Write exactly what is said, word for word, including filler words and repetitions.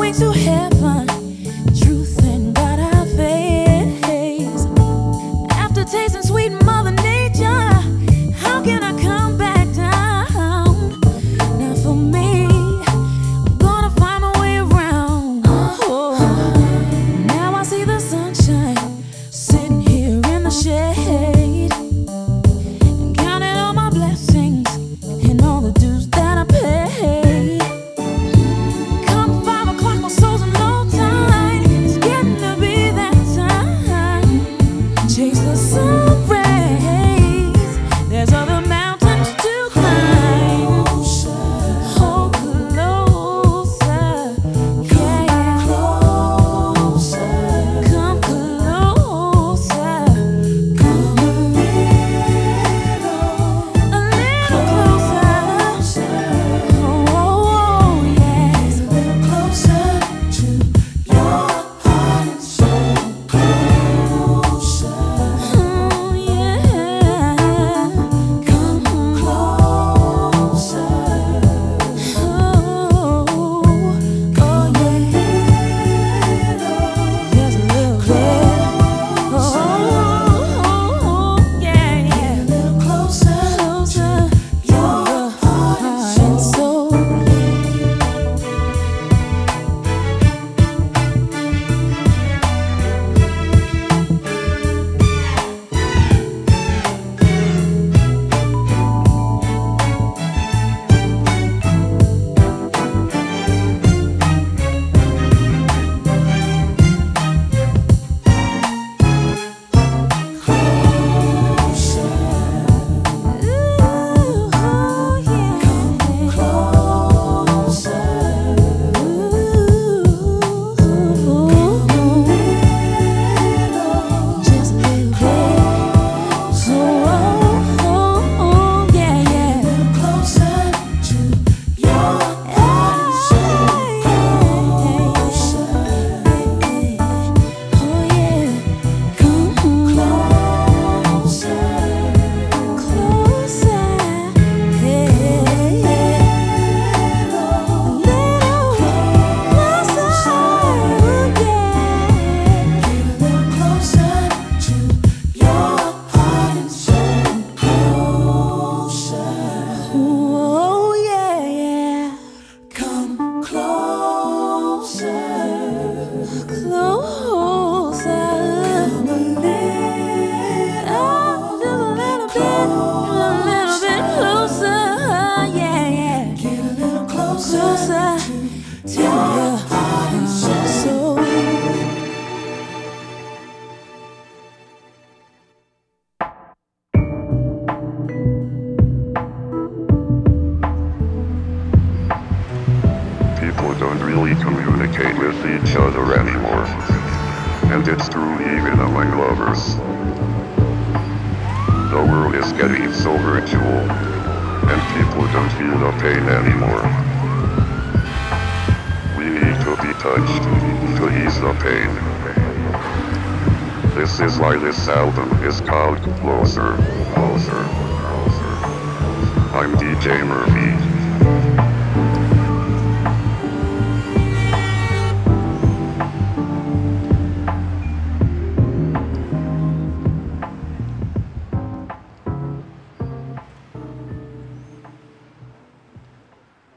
wings to heaven. Truth and God I face. After tasting sweet Mother Nature, how can I come back down? Not for me. I'm gonna find my way around. Oh, now I see the sunshine sitting here in the shade, and counting all my blessings and all the dues that I paid. Come five o'clock, my soul's in low tide. It's getting to be that time. Chase the sun rays. There's other mountains to climb. Hold closer, yeah. Come closer, come a little, a little closer. Oh, oh, yes. A little closer to your heart and soul. Closer. Oh, yeah. Come closer. Oh, oh, yeah. Just a little bit. Oh, yeah, yeah. A little closer, closer. Your heart and soul. Ooh, oh, yeah. Come closer. Ooh, just a little bit. Oh, oh, oh, yeah, yeah. Closer to your heart and soul. Closer. Oh, yeah. Come closer. Closer. Yeah. Little closer. Yeah. Get a little closer to your heart and soul. Closer. Oh, yeah, yeah. Come closer. Closer. Come a little, just a little bit, a little bit closer. Yeah, yeah. Get a little closer to your heart and soul. People don't really communicate with each other anymore. And it's true even among lovers. The world is getting so virtual, and people don't feel the pain anymore. We need to be touched to ease the pain. This is why this album is called Closer, Closer, Closer. I'm D J Murphy.